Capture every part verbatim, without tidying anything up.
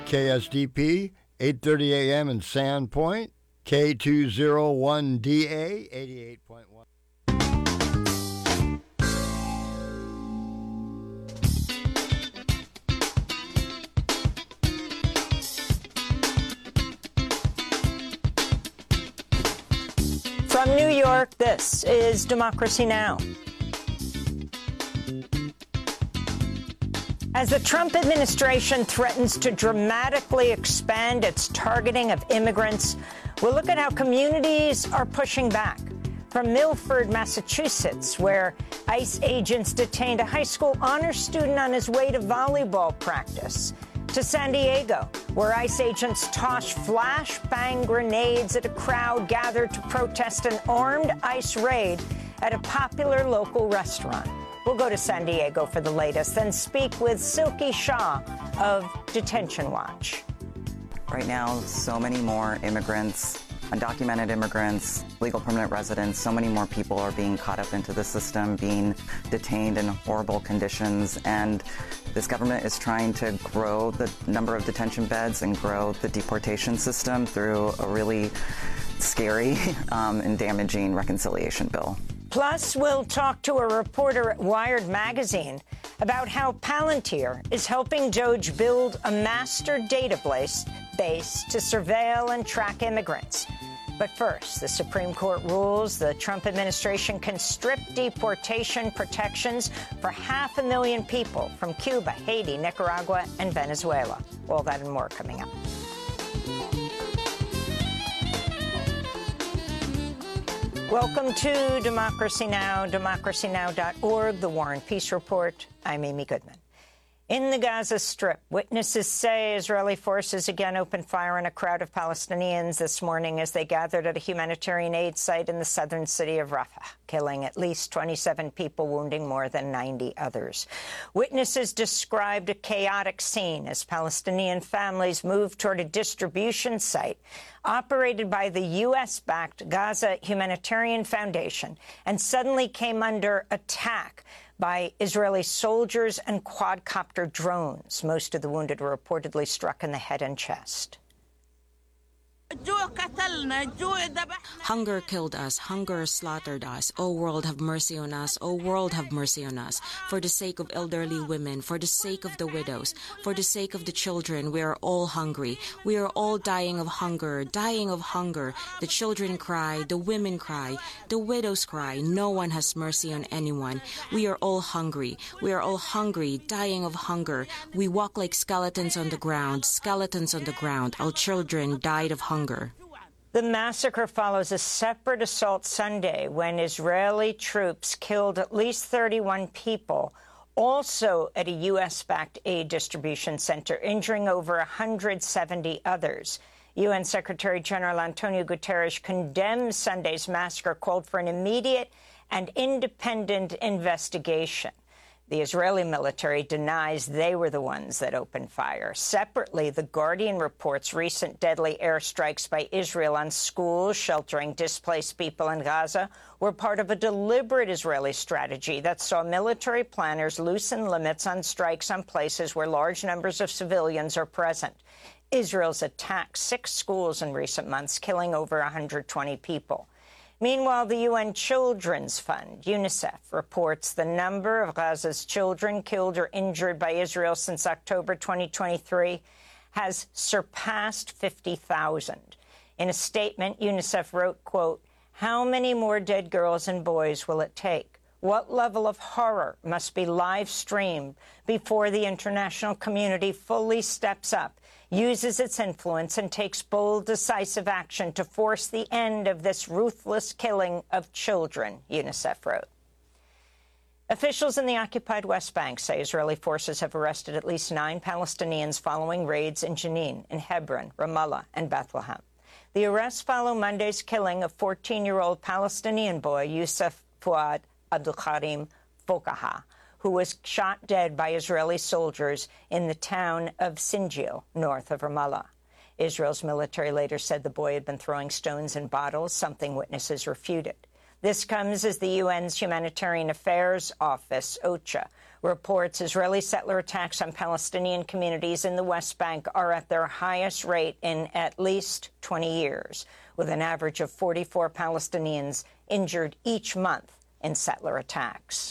K S D P, eight thirty A M in Sandpoint, K two oh one D A, eighty-eight point one. From New York, this is Democracy Now! As the Trump administration threatens to dramatically expand its targeting of immigrants, we'll look at how communities are pushing back. From Milford, Massachusetts, where ICE agents detained a high school honor student on his way to volleyball practice, to San Diego, where ICE agents tossed flashbang grenades at a crowd gathered to protest an armed ICE raid at a popular local restaurant. We'll go to San Diego for the latest, then speak with Silky Shah of Detention Watch. Right now, so many more immigrants, undocumented immigrants, legal permanent residents, so many more people are being caught up into the system, being detained in horrible conditions, and this government is trying to grow the number of detention beds and grow the deportation system through a really scary um, and damaging reconciliation bill. Plus, we'll talk to a reporter at Wired Magazine about how Palantir is helping DOJ build a master database base to surveil and track immigrants. But first, the Supreme Court rules the Trump administration can strip deportation protections for half a million people from Cuba, Haiti, Nicaragua, and Venezuela. All that and more coming up. Welcome to Democracy Now!, democracy now dot org, the War and Peace Report. I'm Amy Goodman. In the Gaza Strip, witnesses say Israeli forces again opened fire on a crowd of Palestinians this morning as they gathered at a humanitarian aid site in the southern city of Rafah, killing at least twenty-seven people, wounding more than ninety others. Witnesses described a chaotic scene as Palestinian families moved toward a distribution site operated by the U S-backed Gaza Humanitarian Foundation and suddenly came under attack by Israeli soldiers and quadcopter drones. Most of the wounded were reportedly struck in the head and chest. Hunger killed us, hunger slaughtered us. O world, have mercy on us. O world, have mercy on us. For the sake of elderly women, for the sake of the widows, for the sake of the children, we are all hungry. We are all dying of hunger, dying of hunger. The children cry, the women cry, the widows cry. No one has mercy on anyone. We are all hungry. We are all hungry, dying of hunger. We walk like skeletons on the ground, skeletons on the ground. Our children died of hunger. Hunger. The massacre follows a separate assault Sunday when Israeli troops killed at least thirty-one people, also at a U S-backed aid distribution center, injuring over one hundred seventy others. U N Secretary General Antonio Guterres condemned Sunday's massacre, called for an immediate and independent investigation. The Israeli military denies they were the ones that opened fire. Separately, The Guardian reports recent deadly airstrikes by Israel on schools sheltering displaced people in Gaza were part of a deliberate Israeli strategy that saw military planners loosen limits on strikes on places where large numbers of civilians are present. Israel's attacked six schools in recent months, killing over one hundred twenty people. Meanwhile, the U N Children's Fund, UNICEF, reports the number of Gaza's children killed or injured by Israel since October twenty twenty-three has surpassed fifty thousand. In a statement, UNICEF wrote, quote, "How many more dead girls and boys will it take? What level of horror must be live-streamed before the international community fully steps up, uses its influence, and takes bold, decisive action to force the end of this ruthless killing of children," UNICEF wrote. Officials in the occupied West Bank say Israeli forces have arrested at least nine Palestinians following raids in Jenin, in Hebron, Ramallah, and Bethlehem. The arrests follow Monday's killing of fourteen-year-old Palestinian boy Yusuf Fuad Abdulkarim Fokaha, who was shot dead by Israeli soldiers in the town of Sinjil, north of Ramallah. Israel's military later said the boy had been throwing stones and bottles, something witnesses refuted. This comes as the U N's Humanitarian Affairs Office, OCHA, Reports Israeli settler attacks on Palestinian communities in the West Bank are at their highest rate in at least twenty years, with an average of forty-four Palestinians injured each month in settler attacks.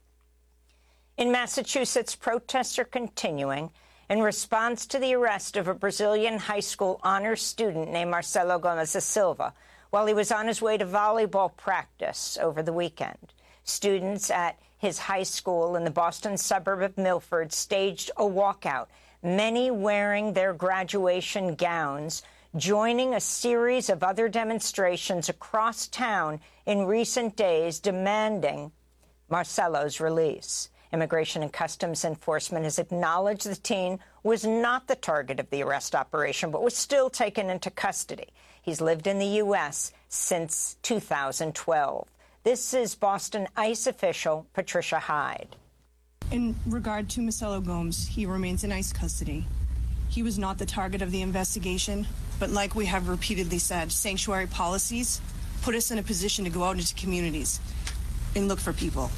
In Massachusetts, protests are continuing in response to the arrest of a Brazilian high school honors student named Marcelo Gomes da Silva while he was on his way to volleyball practice over the weekend. Students at his high school in the Boston suburb of Milford staged a walkout, many wearing their graduation gowns, joining a series of other demonstrations across town in recent days demanding Marcelo's release. Immigration and Customs Enforcement has acknowledged the teen was not the target of the arrest operation, but was still taken into custody. He's lived in the U S since two thousand twelve. This is Boston ICE official Patricia Hyde. In regard to Marcelo Gomes, he remains in ICE custody. He was not the target of the investigation, but like we have repeatedly said, sanctuary policies put us in a position to go out into communities and look for people.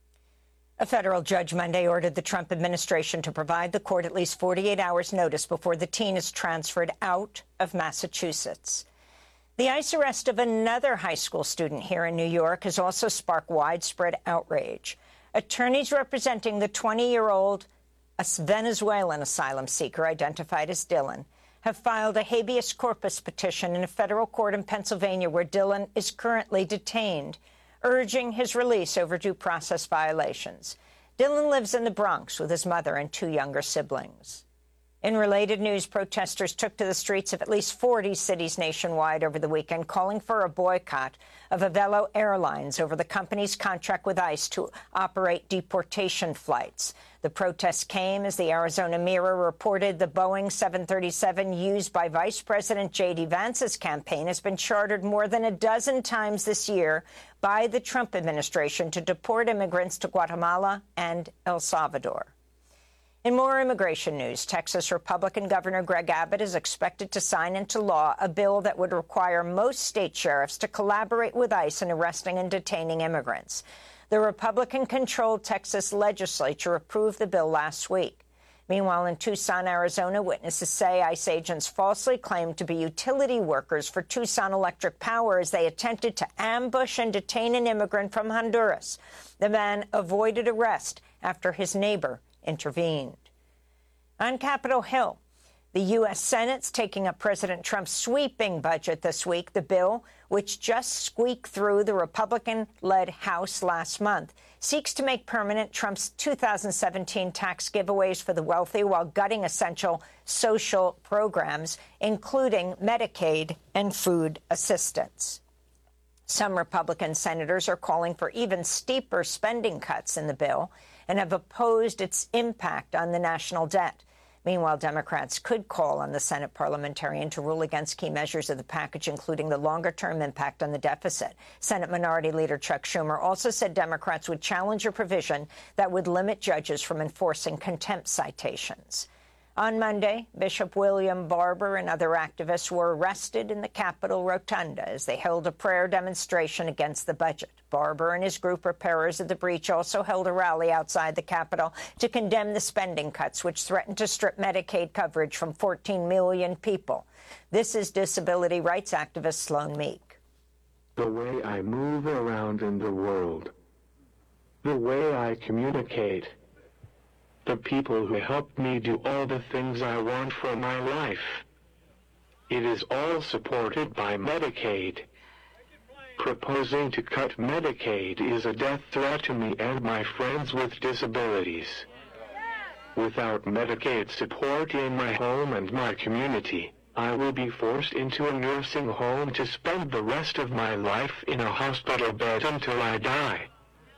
A federal judge Monday ordered the Trump administration to provide the court at least forty-eight hours notice before the teen is transferred out of Massachusetts. The ICE arrest of another high school student here in New York has also sparked widespread outrage. Attorneys representing the twenty-year-old Venezuelan asylum seeker identified as Dylan have filed a habeas corpus petition in a federal court in Pennsylvania where Dylan is currently detained, urging his release over due process violations. Dylan lives in the Bronx with his mother and two younger siblings. In related news, protesters took to the streets of at least forty cities nationwide over the weekend, calling for a boycott of Avelo Airlines over the company's contract with ICE to operate deportation flights. The protests came as the Arizona Mirror reported the Boeing seven thirty-seven used by Vice President J D Vance's campaign has been chartered more than a dozen times this year by the Trump administration to deport immigrants to Guatemala and El Salvador. In more immigration news, Texas Republican Governor Greg Abbott is expected to sign into law a bill that would require most state sheriffs to collaborate with ICE in arresting and detaining immigrants. The Republican-controlled Texas legislature approved the bill last week. Meanwhile, in Tucson, Arizona, witnesses say ICE agents falsely claimed to be utility workers for Tucson Electric Power as they attempted to ambush and detain an immigrant from Honduras. The man avoided arrest after his neighbor intervened. On Capitol Hill, the U S Senate's taking up President Trump's sweeping budget this week. The bill, which just squeaked through the Republican-led House last month, seeks to make permanent Trump's two thousand seventeen tax giveaways for the wealthy while gutting essential social programs, including Medicaid and food assistance. Some Republican senators are calling for even steeper spending cuts in the bill and have opposed its impact on the national debt. Meanwhile, Democrats could call on the Senate parliamentarian to rule against key measures of the package, including the longer-term impact on the deficit. Senate Minority Leader Chuck Schumer also said Democrats would challenge a provision that would limit judges from enforcing contempt citations. On Monday, Bishop William Barber and other activists were arrested in the Capitol Rotunda as they held a prayer demonstration against the budget. Barber and his group Repairers of the Breach also held a rally outside the Capitol to condemn the spending cuts, which threaten to strip Medicaid coverage from fourteen million people. This is disability rights activist Sloan Meek. The way I move around in the world, the way I communicate, the people who help me do all the things I want for my life. It is all supported by Medicaid. Proposing to cut Medicaid is a death threat to me and my friends with disabilities. Without Medicaid support in my home and my community, I will be forced into a nursing home to spend the rest of my life in a hospital bed until I die.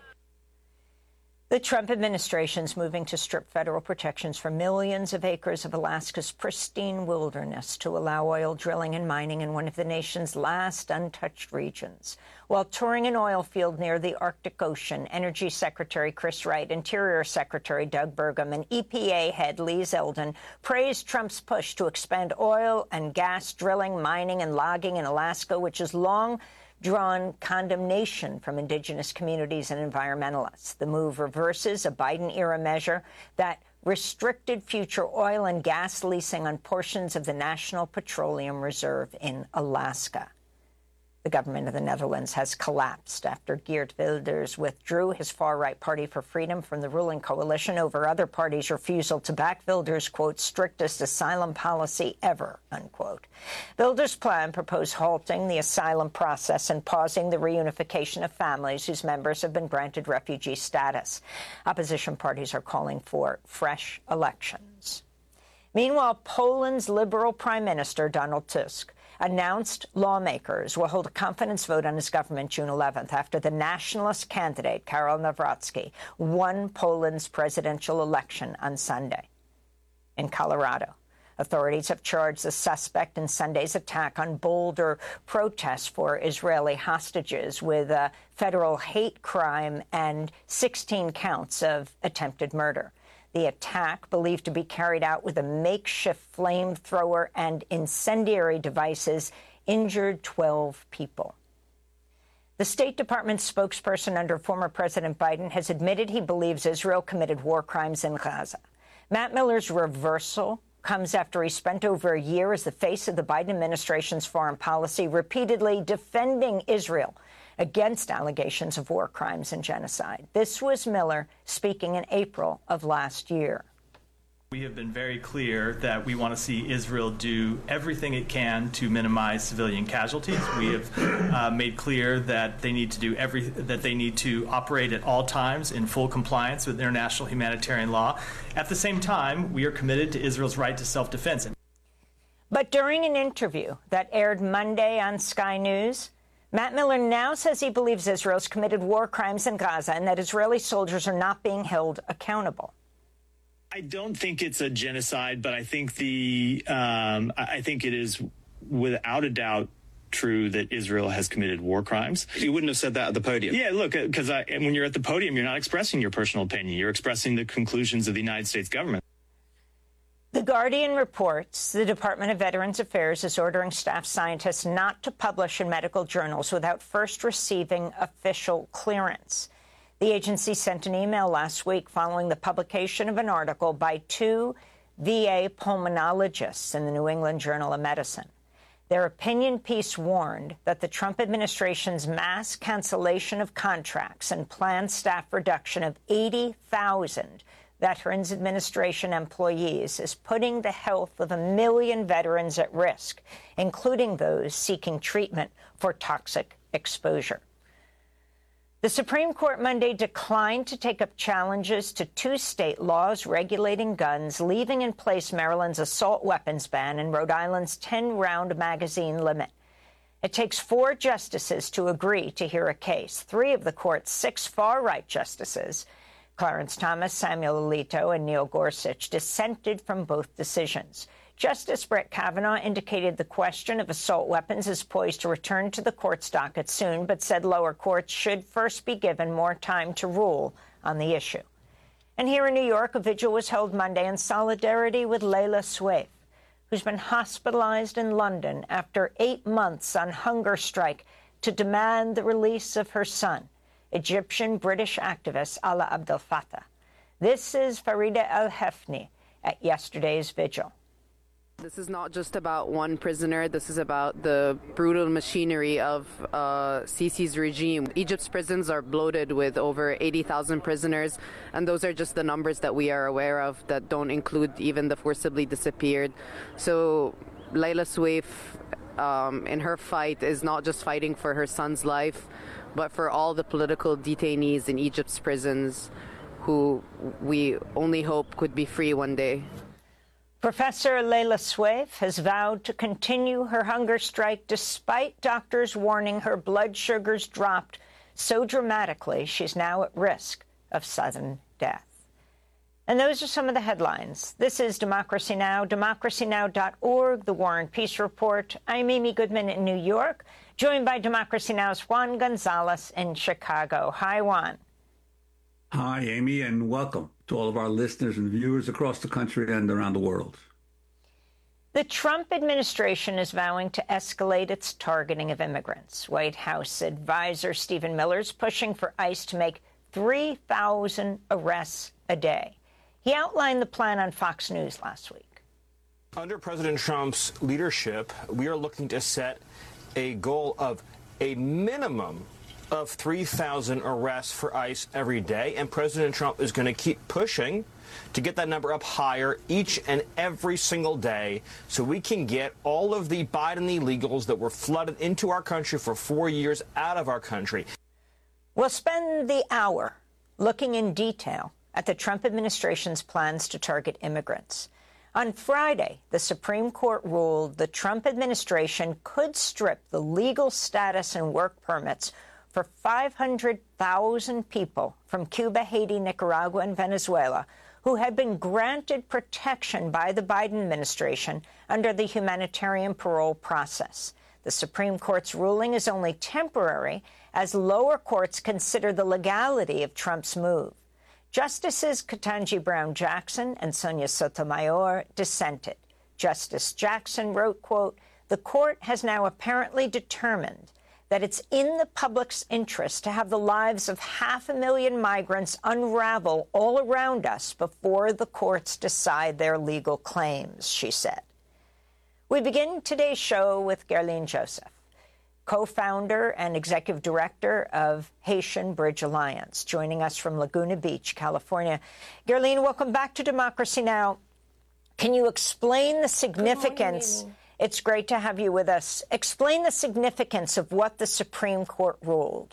The Trump administration is moving to strip federal protections for millions of acres of Alaska's pristine wilderness to allow oil drilling and mining in one of the nation's last untouched regions. While touring an oil field near the Arctic Ocean, Energy Secretary Chris Wright, Interior Secretary Doug Burgum, and E P A head Lee Zeldin praised Trump's push to expand oil and gas drilling, mining, and logging in Alaska, which has long drawn condemnation from indigenous communities and environmentalists. The move reverses a Biden-era measure that restricted future oil and gas leasing on portions of the National Petroleum Reserve in Alaska. The government of the Netherlands has collapsed after Geert Wilders withdrew his far-right Party for Freedom from the ruling coalition over other parties' refusal to back Wilders', quote, strictest asylum policy ever, unquote. Wilders' plan proposed halting the asylum process and pausing the reunification of families whose members have been granted refugee status. Opposition parties are calling for fresh elections. Meanwhile, Poland's Liberal Prime Minister, Donald Tusk, announced lawmakers will hold a confidence vote on his government June eleventh after the nationalist candidate, Karol Nawrocki, won Poland's presidential election on Sunday. In Colorado, authorities have charged the suspect in Sunday's attack on Boulder protests for Israeli hostages with a federal hate crime and sixteen counts of attempted murder. The attack, believed to be carried out with a makeshift flamethrower and incendiary devices, injured twelve people. The State Department spokesperson under former President Biden has admitted he believes Israel committed war crimes in Gaza. Matt Miller's reversal comes after he spent over a year as the face of the Biden administration's foreign policy, repeatedly defending Israel against allegations of war crimes and genocide. This was Miller speaking in April of last year. We have been very clear that we want to see Israel do everything it can to minimize civilian casualties. We have uh, made clear that they need to do every that they need to operate at all times in full compliance with international humanitarian law. At the same time, we are committed to Israel's right to self-defense. But during an interview that aired Monday on Sky News, Matt Miller now says he believes Israel's committed war crimes in Gaza and that Israeli soldiers are not being held accountable. I don't think it's a genocide, but I think the um, I think it is without a doubt true that Israel has committed war crimes. You wouldn't have said that at the podium. Yeah, look, because when you're at the podium, you're not expressing your personal opinion. You're expressing the conclusions of the United States government. The Guardian reports the Department of Veterans Affairs is ordering staff scientists not to publish in medical journals without first receiving official clearance. The agency sent an email last week following the publication of an article by two V A pulmonologists in the New England Journal of Medicine. Their opinion piece warned that the Trump administration's mass cancellation of contracts and planned staff reduction of eighty thousand Veterans Administration employees is putting the health of a million veterans at risk, including those seeking treatment for toxic exposure. The Supreme Court Monday declined to take up challenges to two state laws regulating guns, leaving in place Maryland's assault weapons ban and Rhode Island's ten-round magazine limit. It takes four justices to agree to hear a case. Three of the court's six far-right justices, Clarence Thomas, Samuel Alito, and Neil Gorsuch, dissented from both decisions. Justice Brett Kavanaugh indicated the question of assault weapons is poised to return to the court's docket soon, but said lower courts should first be given more time to rule on the issue. And here in New York, a vigil was held Monday in solidarity with Layla Swaif, who's been hospitalized in London after eight months on hunger strike to demand the release of her son, Egyptian-British activist Alaa Abdel Fattah. This is Farida El-Hefni at yesterday's vigil. This is not just about one prisoner. This is about the brutal machinery of uh, Sisi's regime. Egypt's prisons are bloated with over eighty thousand prisoners, and those are just the numbers that we are aware of that don't include even the forcibly disappeared. So Layla Swaif, um, in her fight, is not just fighting for her son's life, but for all the political detainees in Egypt's prisons who we only hope could be free one day. Professor Layla Swaif has vowed to continue her hunger strike despite doctors warning her blood sugars dropped so dramatically she's now at risk of sudden death. And those are some of the headlines. This is Democracy Now!, democracy now dot org, The War and Peace Report. I'm Amy Goodman in New York, joined by Democracy Now!'s Juan Gonzalez in Chicago. Hi, Juan. Hi, Amy, and welcome to all of our listeners and viewers across the country and around the world. The Trump administration is vowing to escalate its targeting of immigrants. White House advisor Stephen Miller is pushing for ICE to make three thousand arrests a day. He outlined the plan on Fox News last week. Under President Trump's leadership, we are looking to set a goal of a minimum of three thousand arrests for ICE every day, and President Trump is going to keep pushing to get that number up higher each and every single day so we can get all of the Biden illegals that were flooded into our country for four years out of our country. We'll spend the hour looking in detail at the Trump administration's plans to target immigrants. On Friday, the Supreme Court ruled the Trump administration could strip the legal status and work permits for five hundred thousand people from Cuba, Haiti, Nicaragua, and Venezuela who had been granted protection by the Biden administration under the humanitarian parole process. The Supreme Court's ruling is only temporary, as lower courts consider the legality of Trump's move. Justices Ketanji Brown Jackson and Sonia Sotomayor dissented. Justice Jackson wrote, quote, "The court has now apparently determined that it's in the public's interest to have the lives of half a million migrants unravel all around us before the courts decide their legal claims," she said. We begin today's show with Guerline Joseph, co-founder and executive director of Haitian Bridge Alliance, joining us from Laguna Beach, California. Guerline, welcome back to Democracy Now! Can you explain the significance? It's great to have you with us. Explain the significance of what the Supreme Court ruled.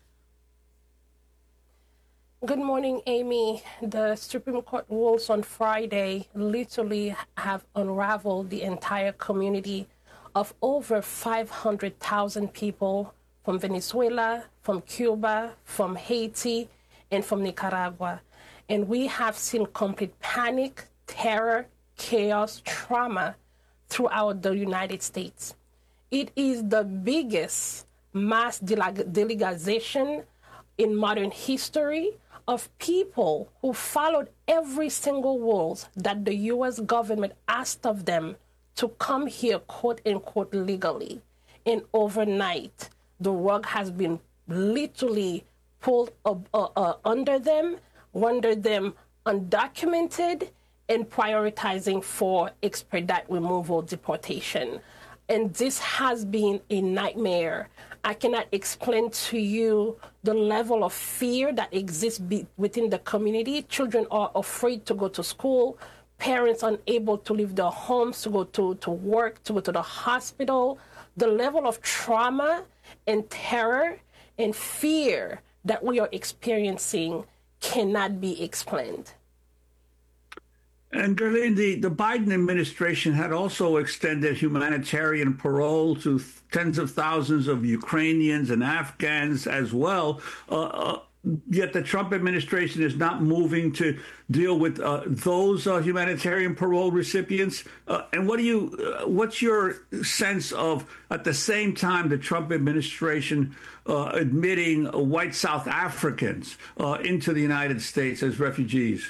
Good morning, Amy. The Supreme Court rules on Friday literally have unraveled the entire community of over five hundred thousand people from Venezuela, from Cuba, from Haiti, and from Nicaragua. And we have seen complete panic, terror, chaos, trauma throughout the United States. It is the biggest mass delegalization in modern history of people who followed every single rules that the U S government asked of them to come here, quote unquote, legally. And overnight, the rug has been literally pulled uh, uh, under them, rendered them undocumented, and prioritizing for expedite removal deportation. And this has been a nightmare. I cannot explain to you the level of fear that exists be- within the community. Children are afraid to go to school, parents unable to leave their homes to go to, to work, to go to the hospital. The level of trauma and terror and fear that we are experiencing cannot be explained. And Guerline, the, the Biden administration had also extended humanitarian parole to th- tens of thousands of Ukrainians and Afghans as well. Uh, uh, yet the Trump administration is not moving to deal with uh, those uh, humanitarian parole recipients. Uh, and what do you, uh, what's your sense of, at the same time, the Trump administration uh, admitting white South Africans uh, into the United States as refugees?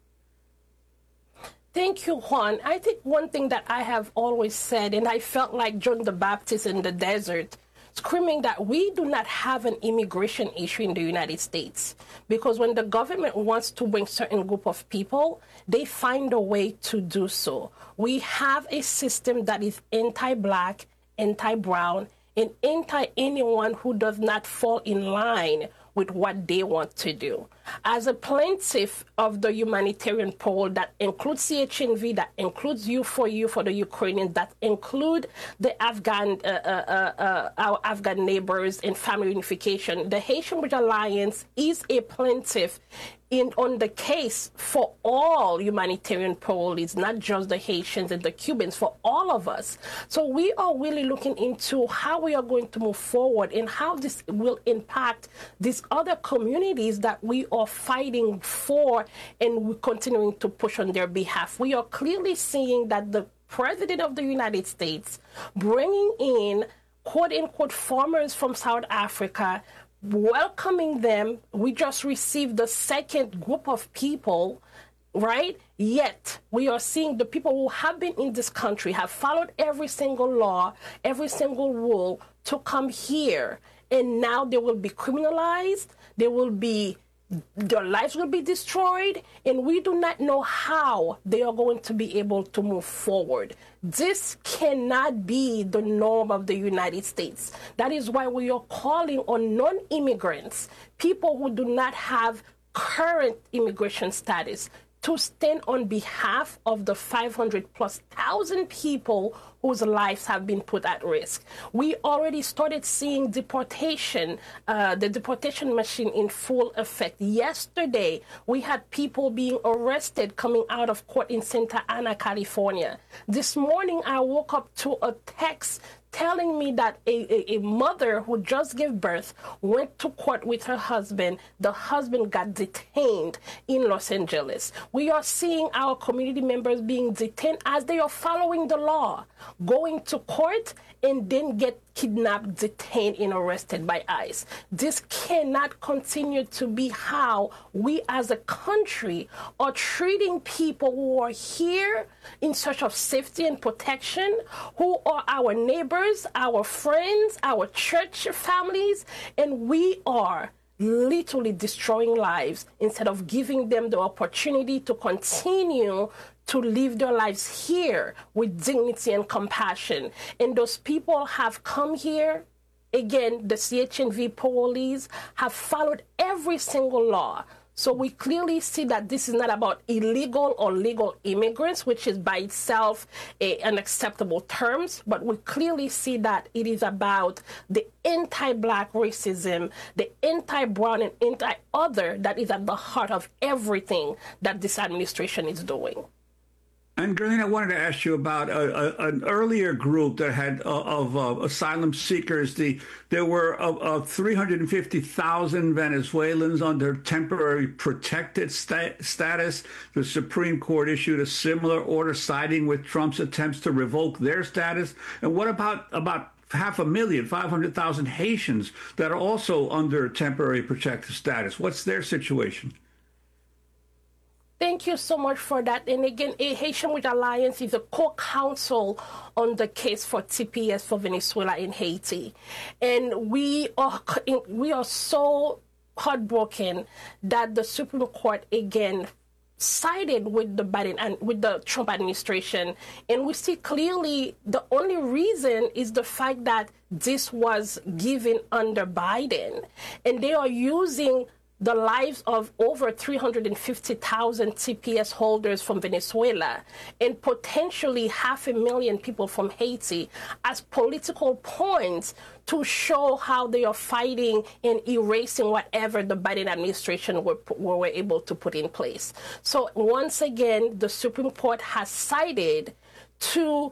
Thank you, Juan. I think one thing that I have always said, and I felt like John the Baptist in the desert, screaming that we do not have an immigration issue in the United States. Because when the government wants to bring certain group of people, they find a way to do so. We have a system that is anti-black, anti-brown, and anti-anyone who does not fall in line with what they want to do. As a plaintiff of the humanitarian parole that includes C H N V, that includes U four U for the Ukrainians, that include the Afghan, uh, uh, uh, our Afghan neighbors and family unification, the Haitian Bridge Alliance is a plaintiff in on the case for all humanitarian parolees, not just the Haitians and the Cubans, for all of us. So we are really looking into how we are going to move forward and how this will impact these other communities that we are fighting for and we're continuing to push on their behalf. We are clearly seeing that the President of the United States bringing in quote-unquote farmers from South Africa, welcoming them. We just received the second group of people right? Yet we are seeing the people who have been in this country, have followed every single law, every single rule to come here, and now they will be criminalized, they will be, their lives will be destroyed, and we do not know how they are going to be able to move forward. This cannot be the norm of the United States. That is why we are calling on non-immigrants, people who do not have current immigration status, to stand on behalf of the five hundred plus thousand people whose lives have been put at risk. We already started seeing deportation, uh, the deportation machine in full effect. Yesterday, we had people being arrested coming out of court in Santa Ana, California. This morning, I woke up to a text telling me that a, a, a mother who just gave birth went to court with her husband. The husband got detained in Los Angeles. We are seeing our community members being detained as they are following the law, going to court and then get kidnapped, detained, and arrested by ICE. This cannot continue to be how we as a country are treating people who are here in search of safety and protection, who are our neighbors, our friends, our church families, and we are literally destroying lives instead of giving them the opportunity to continue to live their lives here with dignity and compassion. And those people have come here. Again, the C H N V police have followed every single law. So we clearly see that this is not about illegal or legal immigrants, which is by itself a, an acceptable terms, but we clearly see that it is about the anti-Black racism, the anti-brown and anti-other that is at the heart of everything that this administration is doing. And Darlene, I wanted to ask you about a, a, an earlier group that had uh, of uh, asylum seekers. The there were uh, uh, three hundred fifty thousand Venezuelans under temporary protected sta- status. The Supreme Court issued a similar order siding with Trump's attempts to revoke their status. And what about about half a million, five hundred thousand Haitians that are also under temporary protected status? What's their situation? Thank you so much for that. And again, Haitian With Alliance is a co-counsel on the case for T P S for Venezuela and Haiti. And we are, we are so heartbroken that the Supreme Court again sided with the Biden and with the Trump administration. And we see clearly the only reason is the fact that this was given under Biden. And they are using the lives of over three hundred fifty thousand T P S holders from Venezuela and potentially half a million people from Haiti as political points to show how they are fighting and erasing whatever the Biden administration were, were able to put in place. So once again, the Supreme Court has sided to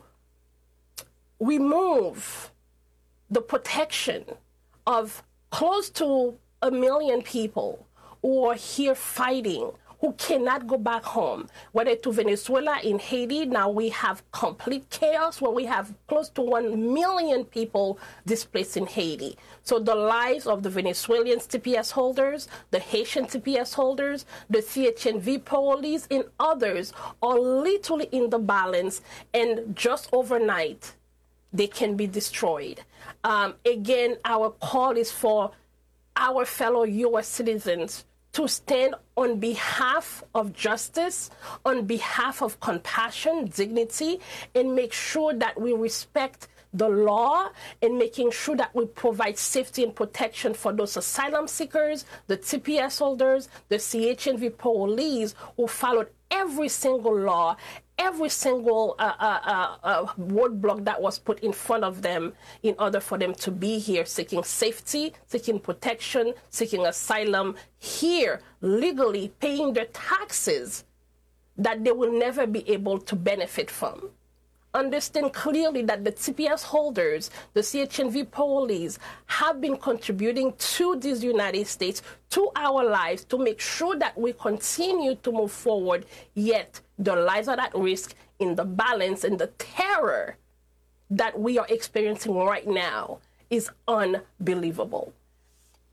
remove the protection of close to a million people who are here fighting, who cannot go back home, whether to Venezuela, in Haiti. Now we have complete chaos where we have close to one million people displaced in Haiti. So the lives of the Venezuelan T P S holders, the Haitian T P S holders, the C H N V police, and others are literally in the balance, and just overnight, they can be destroyed. Um, again, our call is for our fellow U S citizens to stand on behalf of justice, on behalf of compassion, dignity, and make sure that we respect the law and making sure that we provide safety and protection for those asylum seekers, the T P S holders, the C H N V police who followed every single law, every single uh, uh, uh, uh, roadblock that was put in front of them in order for them to be here seeking safety, seeking protection, seeking asylum, here legally paying their taxes that they will never be able to benefit from. Understand clearly that the T P S holders, the C H N V police, have been contributing to this United States, to our lives, to make sure that we continue to move forward, yet their lives are at risk in the balance, and the terror that we are experiencing right now is unbelievable.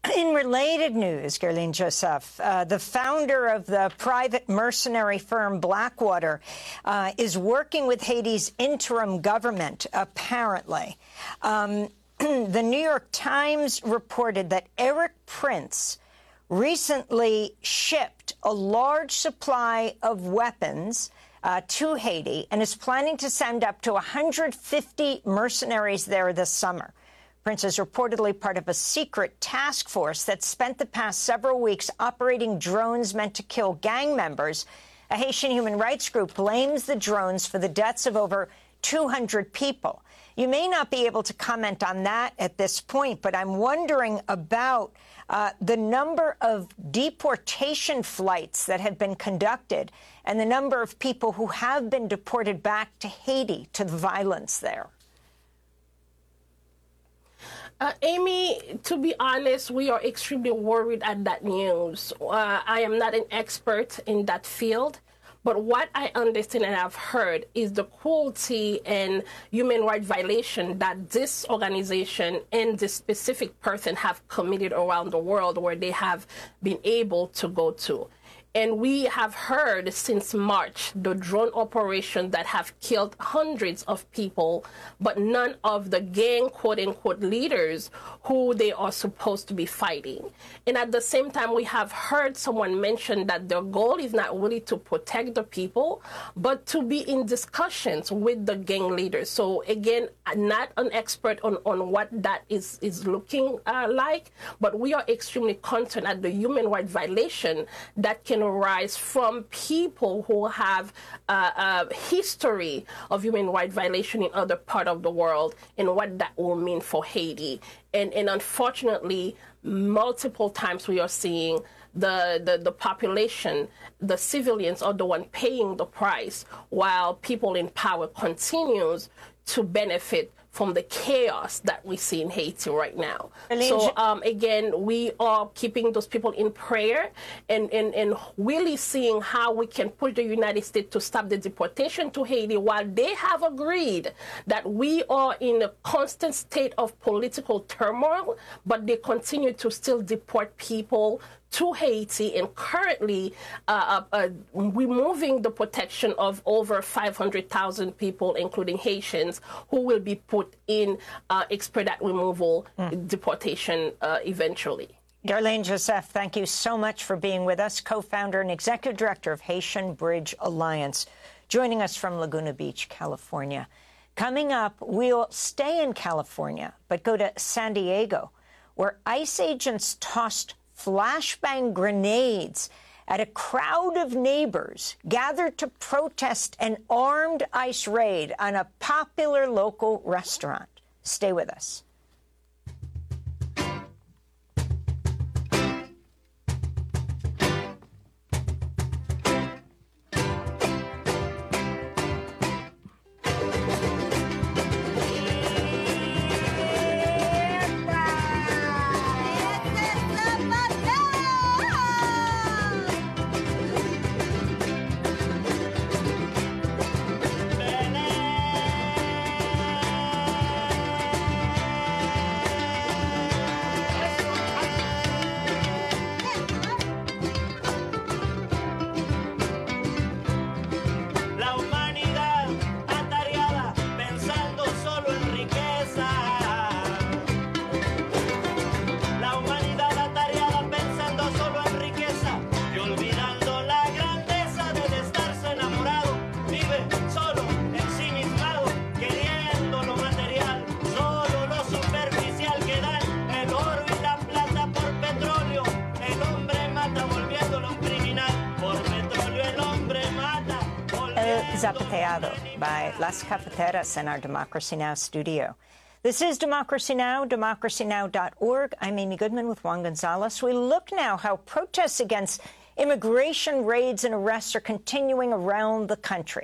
In related news, Guerline Joseph, uh, the founder of the private mercenary firm Blackwater uh, is working with Haiti's interim government, apparently. Um, the New York Times reported that Eric Prince recently shipped a large supply of weapons uh, to Haiti and is planning to send up to one hundred fifty mercenaries there this summer. Prince is reportedly part of a secret task force that spent the past several weeks operating drones meant to kill gang members. A Haitian human rights group blames the drones for the deaths of over two hundred people. You may not be able to comment on that at this point, but I'm wondering about uh, the number of deportation flights that have been conducted and the number of people who have been deported back to Haiti to the violence there. Uh, Amy, to be honest, we are extremely worried at that news. Uh, I am not an expert in that field, but what I understand and have heard is the cruelty and human rights violation that this organization and this specific person have committed around the world where they have been able to go to. And we have heard since March the drone operations that have killed hundreds of people, but none of the gang, quote-unquote, leaders who they are supposed to be fighting. And at the same time, we have heard someone mention that their goal is not really to protect the people, but to be in discussions with the gang leaders. So again, not an expert on, on what that is, is looking uh, like, but we are extremely concerned at the human rights violation that can arise from people who have uh, a history of human rights violation in other parts of the world and what that will mean for Haiti. And, and unfortunately, multiple times we are seeing the, the, the population, the civilians are the one paying the price while people in power continues to benefit from the chaos that we see in Haiti right now. So um, again, we are keeping those people in prayer and, and, and really seeing how we can push the United States to stop the deportation to Haiti while they have agreed that we are in a constant state of political turmoil, but they continue to still deport people to Haiti and currently uh, uh, removing the protection of over five hundred thousand people, including Haitians, who will be put in uh, expedite removal mm. deportation uh, eventually. Guerline Joseph, thank you so much for being with us, co-founder and executive director of Haitian Bridge Alliance, joining us from Laguna Beach, California. Coming up, we'll stay in California, but go to San Diego, where ICE agents tossed flashbang grenades at a crowd of neighbors gathered to protest an armed ICE raid on a popular local restaurant. Stay with us. Zapateado by Las Cafeteras in our Democracy Now! Studio. This is Democracy Now!, democracy now dot org. I'm Amy Goodman with Juan Gonzalez. We look now how protests against immigration raids and arrests are continuing around the country.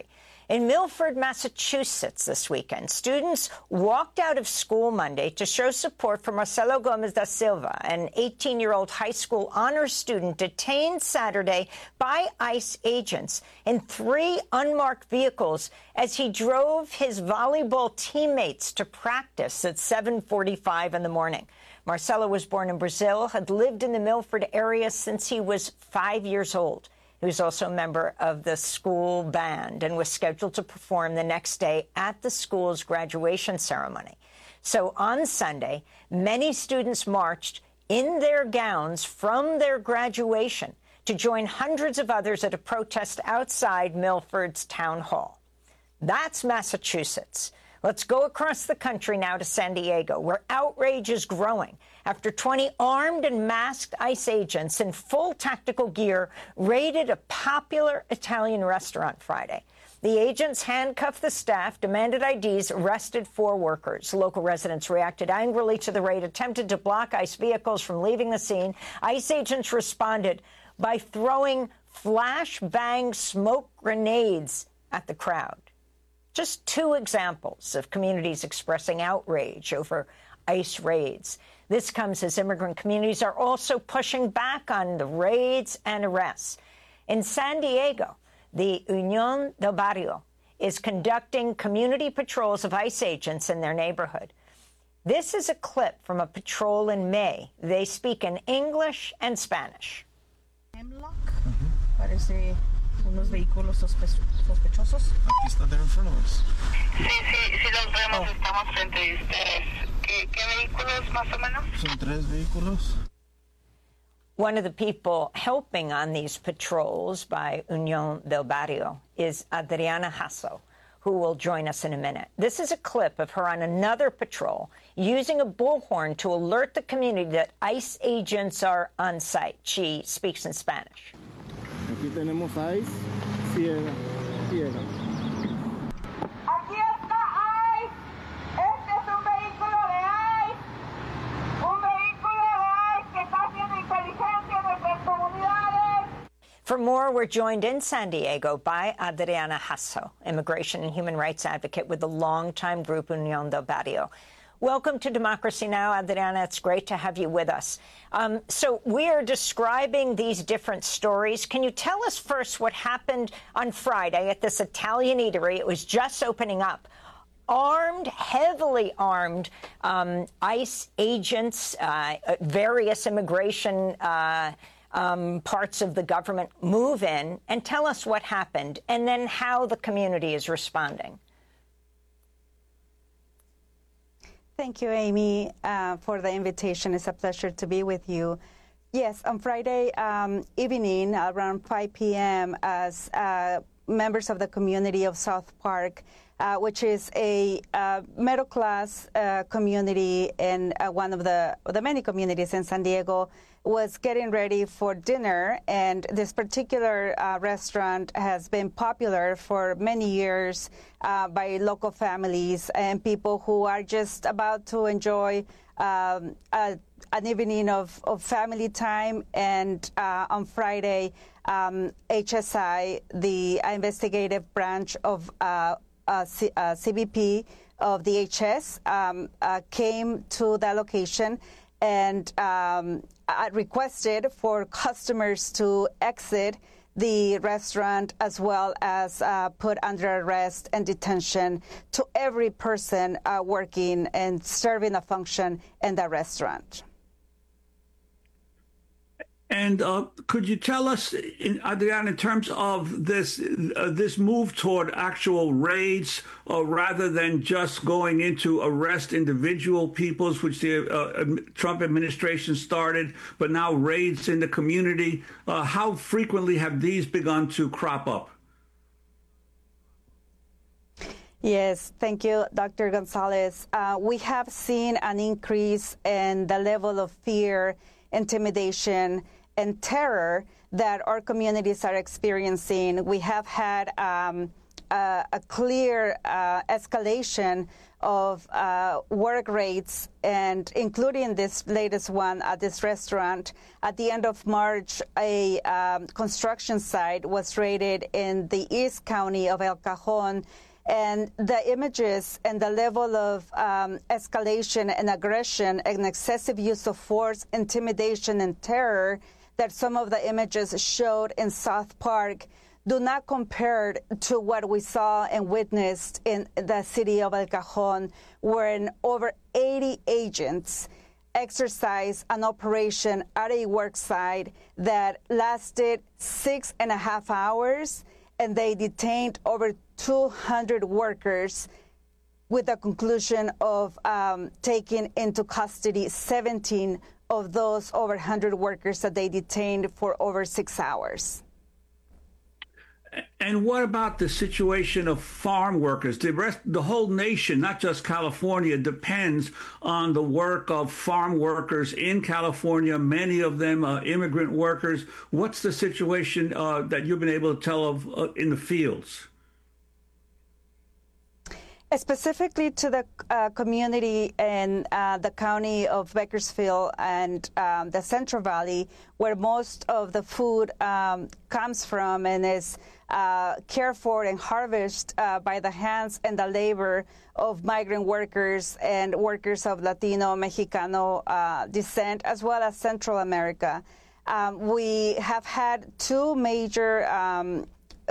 In Milford, Massachusetts this weekend, students walked out of school Monday to show support for Marcelo Gomes da Silva, an eighteen-year-old high school honors student detained Saturday by ICE agents in three unmarked vehicles as he drove his volleyball teammates to practice at seven forty-five in the morning. Marcelo was born in Brazil, had lived in the Milford area since he was five years old. He was also a member of the school band and was scheduled to perform the next day at the school's graduation ceremony. So on Sunday, many students marched in their gowns from their graduation to join hundreds of others at a protest outside Milford's town hall. That's Massachusetts. Let's go across the country now to San Diego, where outrage is growing after twenty armed and masked ICE agents in full tactical gear raided a popular Italian restaurant Friday. The agents handcuffed the staff, demanded I Ds, arrested four workers. Local residents reacted angrily to the raid, attempted to block ICE vehicles from leaving the scene. ICE agents responded by throwing flashbang smoke grenades at the crowd. Just two examples of communities expressing outrage over ICE raids. This comes as immigrant communities are also pushing back on the raids and arrests. In San Diego, the Unión del Barrio is conducting community patrols of ICE agents in their neighborhood. This is a clip from a patrol in May. They speak in English and Spanish. Hemlock, parece unos vehículos sospe- sospechosos. Aquí está, they're in front of us. Sí, sí, sí los vemos, estamos frente a ustedes. ¿Qué, qué vehículos más o menos? Son tres vehículos. One of the people helping on these patrols by Unión del Barrio is Adriana Hasso, who will join us in a minute. This is a clip of her on another patrol using a bullhorn to alert the community that ICE agents are on site. She speaks in Spanish. Aquí tenemos ICE, ciega, ciega. Aquí está ICE. Este es un vehículo de ICE. Un vehículo de ICE que está haciendo inteligencia en nuestras comunidades. For more, we're joined in San Diego by Adriana Hasso, immigration and human rights advocate with the longtime group Unión del Barrio. Welcome to Democracy Now!, Adriana. It's great to have you with us. Um, so we are describing these different stories. Can you tell us first what happened on Friday at this Italian eatery? It was just opening up. Armed, heavily armed um, ICE agents, uh, various immigration uh, um, parts of the government move in, and tell us what happened and then how the community is responding. Thank you, Amy, uh, for the invitation. It's a pleasure to be with you. Yes, on Friday um, evening, around five p m, as uh, members of the community of South Park, uh, which is a uh, middle-class uh, community and uh, one of the, the many communities in San Diego, was getting ready for dinner, and this particular uh, restaurant has been popular for many years uh, by local families and people who are just about to enjoy um, a, an evening of, of family time. And uh, on Friday, um, H S I, the investigative branch of uh, uh, C- uh, C B P of the H S, um, uh, came to the location and um, I requested for customers to exit the restaurant, as well as uh, put under arrest and detention to every person uh, working and serving a function in the restaurant. And uh, could you tell us, in, Adriana, in terms of this uh, this move toward actual raids, uh, rather than just going into arrest individual peoples, which the uh, Trump administration started, but now raids in the community, uh, how frequently have these begun to crop up? Yes, thank you, Doctor Gonzalez. Uh, we have seen an increase in the level of fear, intimidation, and terror that our communities are experiencing. We have had um, a, a clear uh, escalation of uh, work rates, and including this latest one at this restaurant. At the end of March, a um, construction site was raided in the East County of El Cajon, and the images and the level of um, escalation and aggression and excessive use of force, intimidation, and terror that some of the images showed in South Park do not compare to what we saw and witnessed in the city of El Cajon, where over eighty agents exercised an operation at a work site that lasted six and a half hours, and they detained over two hundred workers, with the conclusion of um, taking into custody seventeen of those over one hundred workers that they detained for over six hours. And what about the situation of farm workers? The rest, the whole nation, not just California, depends on the work of farm workers in California. Many of them are immigrant workers. What's the situation uh, that you've been able to tell of uh, in the fields? Specifically to the uh, community in uh, the county of Bakersfield and um, the Central Valley, where most of the food um, comes from and is uh, cared for and harvested uh, by the hands and the labor of migrant workers and workers of Latino, Mexicano uh, descent, as well as Central America. Um, we have had two major um,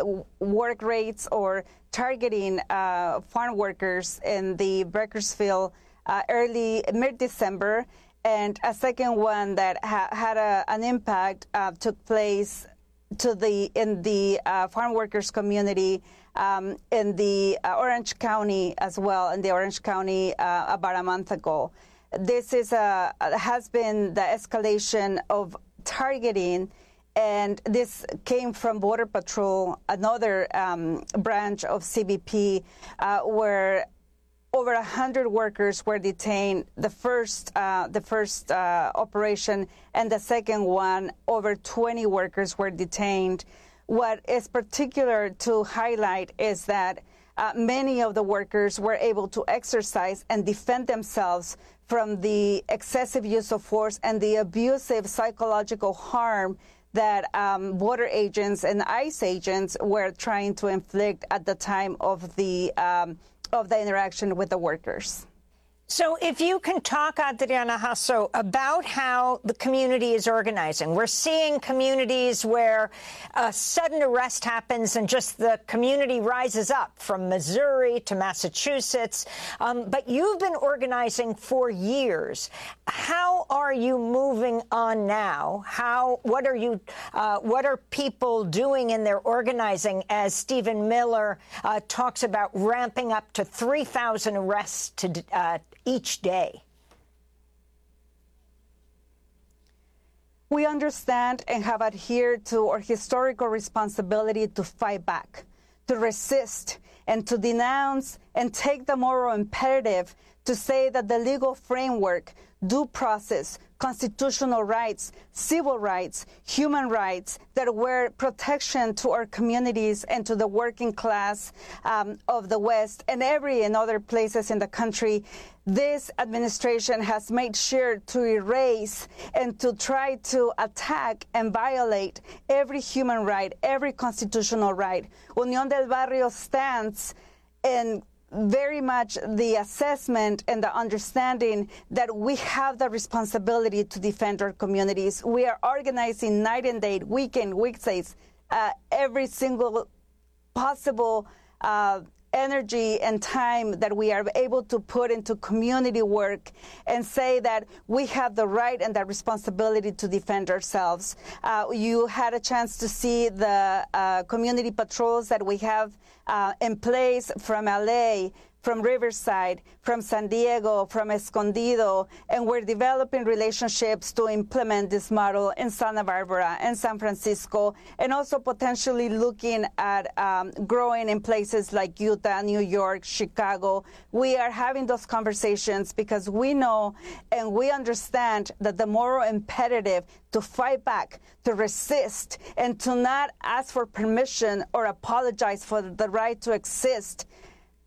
work rates or targeting uh, farm workers in the Bakersfield uh, early mid-December, and a second one that ha had a, an impact uh, took place to the in the uh, farm workers community um, in the uh, Orange County as well, in the Orange County uh, about a month ago. This is a has been the escalation of targeting. And this came from Border Patrol, another um, branch of C B P, uh, where over one hundred workers were detained. The first, uh, the first uh, operation, and the second one, over twenty workers were detained. What is particular to highlight is that uh, many of the workers were able to exercise and defend themselves from the excessive use of force and the abusive psychological harm that um, border agents and ICE agents were trying to inflict at the time of the um, of the interaction with the workers. So if you can talk, Adriana Hasso, about how the community is organizing. We're seeing communities where a sudden arrest happens and just the community rises up, from Missouri to Massachusetts. Um, but you've been organizing for years. How are you moving on now? How? What are you? Uh, what are people doing in their organizing as Stephen Miller uh, talks about ramping up to three thousand arrests to uh, each day? We understand and have adhered to our historical responsibility to fight back, to resist, and to denounce and take the moral imperative to say that the legal framework, due process, constitutional rights, civil rights, human rights that were protection to our communities and to the working class um, of the West and every and other places in the country, this administration has made sure to erase and to try to attack and violate every human right, every constitutional right. Unión del Barrio stands in very much the assessment and the understanding that we have the responsibility to defend our communities. We are organizing night and day, weekend, weekdays, uh, every single possible uh, energy and time that we are able to put into community work and say that we have the right and the responsibility to defend ourselves. Uh, you had a chance to see the uh, community patrols that we have uh, in place from L A, from Riverside, from San Diego, from Escondido, and we're developing relationships to implement this model in Santa Barbara and San Francisco, and also potentially looking at um, growing in places like Utah, New York, Chicago. We are having those conversations because we know and we understand that the moral imperative to fight back, to resist, and to not ask for permission or apologize for the right to exist,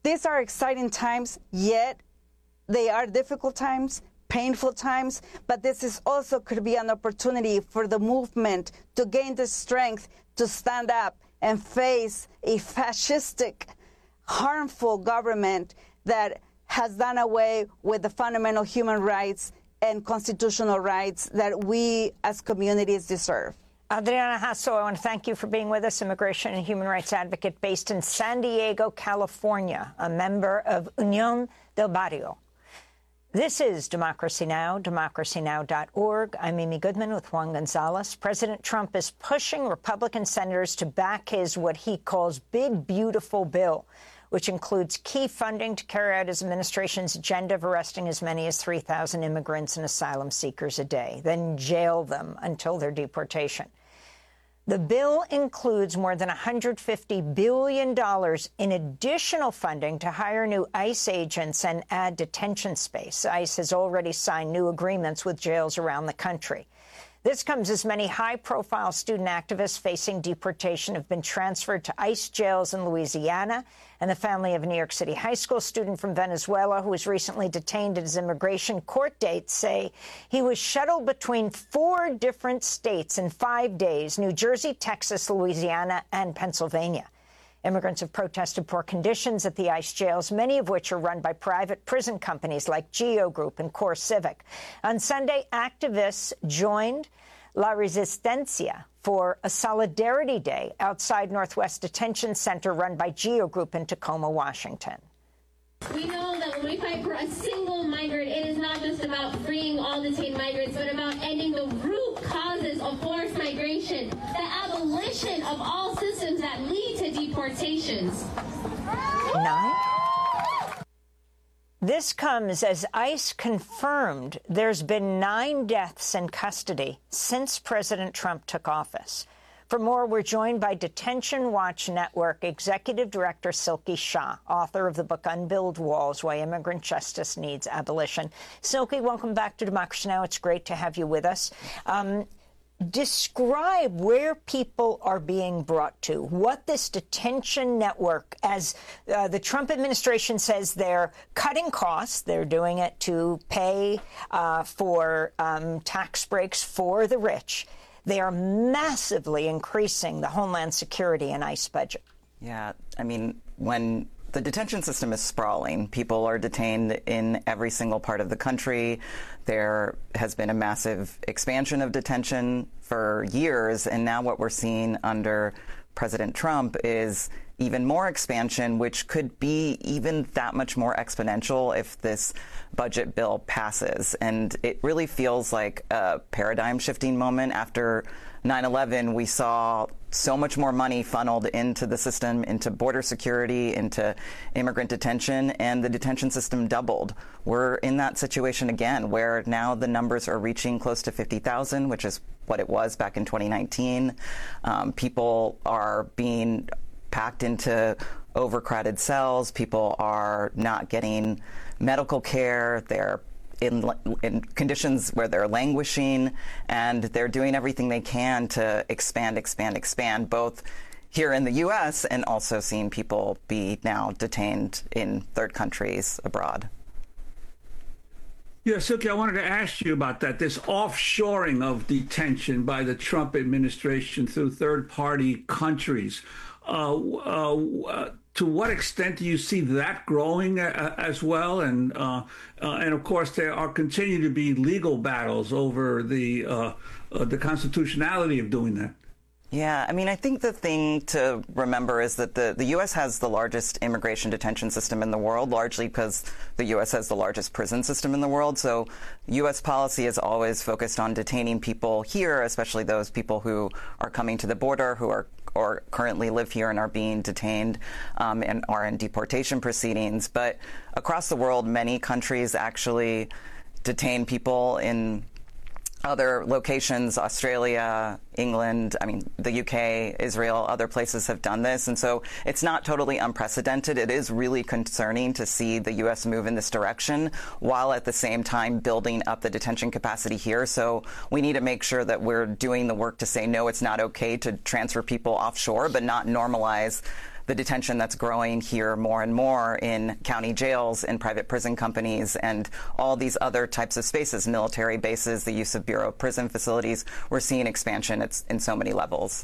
these are exciting times, yet they are difficult times, painful times, but this is also could be an opportunity for the movement to gain the strength to stand up and face a fascistic, harmful government that has done away with the fundamental human rights and constitutional rights that we as communities deserve. Adriana Hasso, I want to thank you for being with us, immigration and human rights advocate based in San Diego, California, a member of Unión del Barrio. This is Democracy Now!, democracy now dot org. I'm Amy Goodman with Juan Gonzalez. President Trump is pushing Republican senators to back his what he calls big, beautiful bill, which includes key funding to carry out his administration's agenda of arresting as many as three thousand immigrants and asylum seekers a day, then jail them until their deportation. The bill includes more than one hundred fifty billion dollars in additional funding to hire new ICE agents and add detention space. ICE has already signed new agreements with jails around the country. This comes as many high-profile student activists facing deportation have been transferred to ICE jails in Louisiana, and the family of a New York City high school student from Venezuela who was recently detained at his immigration court date say he was shuttled between four different states in five days, New Jersey, Texas, Louisiana, and Pennsylvania. Immigrants have protested poor conditions at the ICE jails, many of which are run by private prison companies like Geo Group and Core Civic. On Sunday, activists joined La Resistencia for a Solidarity Day outside Northwest Detention Center run by Geo Group in Tacoma, Washington. We know that when we fight for a single migrant, it is not just about freeing all detained migrants, but about ending the root causes of forced migration, the abolition of all systems that lead to deportations. Nine. This comes as ICE confirmed there's been nine deaths in custody since President Trump took office. For more, we're joined by Detention Watch Network Executive Director Silky Shah, author of the book Unbuild Walls, Why Immigrant Justice Needs Abolition. Silky, welcome back to Democracy Now! It's great to have you with us. Um, describe where people are being brought to, what this detention network, as uh, the Trump administration says they're cutting costs, they're doing it to pay uh, for um, tax breaks for the rich. They are massively increasing the Homeland Security and ICE budget. Yeah, I mean, when the detention system is sprawling, people are detained in every single part of the country. There has been a massive expansion of detention for years, and now what we're seeing under President Trump is even more expansion, which could be even that much more exponential if this budget bill passes. And it really feels like a paradigm shifting moment. After nine eleven, we saw so much more money funneled into the system, into border security, into immigrant detention, and the detention system doubled. We're in that situation again, where now the numbers are reaching close to fifty thousand, which is what it was back in twenty nineteen. Um, people are being packed into overcrowded cells. People are not getting medical care. They're in, in conditions where they're languishing, and they're doing everything they can to expand, expand, expand, both here in the U S and also seeing people be now detained in third countries abroad. Yeah, Silky, I wanted to ask you about that, this offshoring of detention by the Trump administration through third-party countries. Uh, uh, to what extent do you see that growing uh, as well? And uh, uh, and of course, there are continue to be legal battles over the uh, uh, the constitutionality of doing that. Yeah, I mean, I think the thing to remember is that the, the U S has the largest immigration detention system in the world, largely because the U S has the largest prison system in the world. So U S policy is always focused on detaining people here, especially those people who are coming to the border, who are or currently live here and are being detained um, and are in deportation proceedings. But across the world, many countries actually detain people in other locations. Australia, England, I mean, the U K, Israel, other places have done this. And so it's not totally unprecedented. It is really concerning to see the U S move in this direction while at the same time building up the detention capacity here. So we need to make sure that we're doing the work to say, no, it's not okay to transfer people offshore, but not normalize the detention that's growing here more and more in county jails, in private prison companies, and all these other types of spaces, military bases, the use of Bureau of Prison facilities. We're seeing expansion it's in so many levels.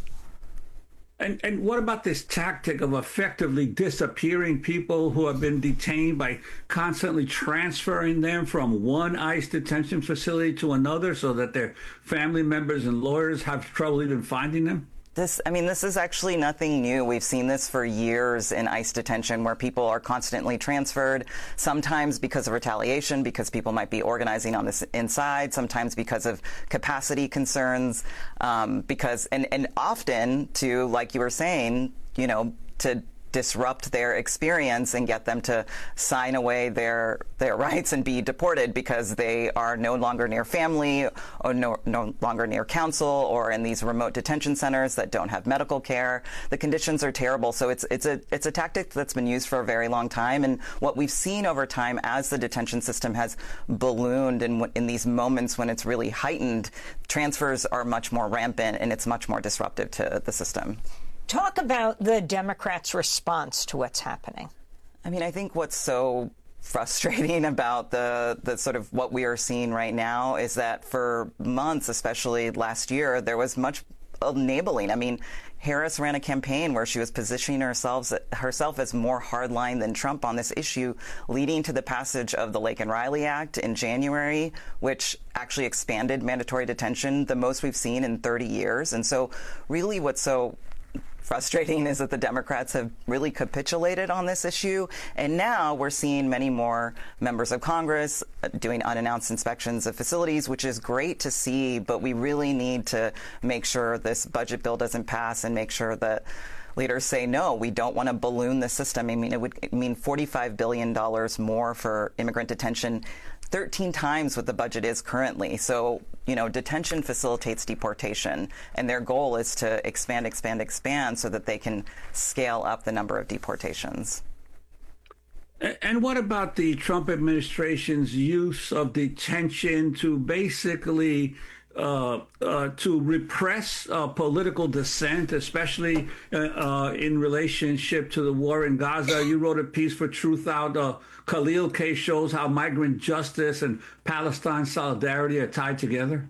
And, and what about this tactic of effectively disappearing people who have been detained by constantly transferring them from one ICE detention facility to another so that their family members and lawyers have trouble even finding them? This, I mean, this is actually nothing new. We've seen this for years in ICE detention where people are constantly transferred, sometimes because of retaliation, because people might be organizing on this inside, sometimes because of capacity concerns, um, because, and, and often to, like you were saying, you know, to disrupt their experience and get them to sign away their their rights and be deported because they are no longer near family or no, no longer near counsel or in these remote detention centers that don't have medical care. The conditions are terrible. So it's it's a it's a tactic that's been used for a very long time. And what we've seen over time as the detention system has ballooned in, in these moments when it's really heightened, transfers are much more rampant and it's much more disruptive to the system. Talk about the Democrats' response to what's happening. I mean, I think what's so frustrating about the, the sort of what we are seeing right now is that for months, especially last year, there was much enabling. I mean, Harris ran a campaign where she was positioning herself, herself as more hardline than Trump on this issue, leading to the passage of the Laken Riley Act in January, which actually expanded mandatory detention, the most we've seen in thirty years. And so really what's so frustrating is that the Democrats have really capitulated on this issue. And now we're seeing many more members of Congress doing unannounced inspections of facilities, which is great to see. But we really need to make sure this budget bill doesn't pass and make sure that leaders say, no, we don't want to balloon the system. I mean, it would mean forty-five billion dollars more for immigrant detention, thirteen times what the budget is currently. So, you know, detention facilitates deportation, and their goal is to expand, expand, expand so that they can scale up the number of deportations. And what about the Trump administration's use of detention to basically Uh, uh, to repress uh, political dissent, especially uh, uh, in relationship to the war in Gaza? You wrote a piece for Truth Out. Uh, Khalil case shows how migrant justice and Palestine solidarity are tied together.